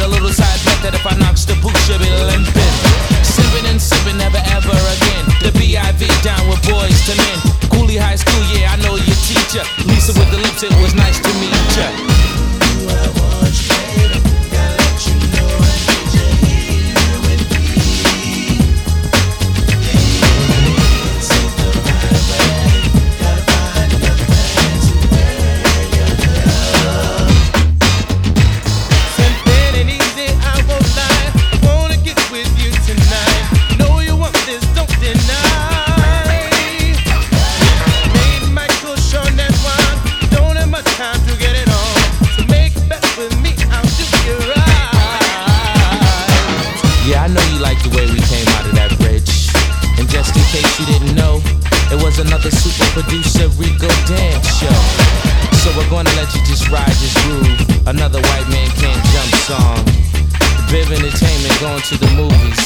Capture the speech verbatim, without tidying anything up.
a little side bet that if I knocks the boot, she'll be limping. Sipping and sipping, never ever again. The B I V down with boys to men. Cooley High School, yeah, I know your teacher. Lisa with the lips, it was nice to meet ya. You are once baby, gotta let you know I need you here with me. Take the right way, gotta find another man to wear your love. Simple and easy, I won't lie. I wanna get with you tonight. Know you want this, don't deny. Made Michael Sean that one. Don't have much time to get it on. So make it best with me, I'll do you right. Yeah, I know you like the way we came out of that bridge. And just in case you didn't know, it was another super producer Rico dance show. So we're gonna let you just ride this groove. Another white man can't jump song. Bib Entertainment going to the movies.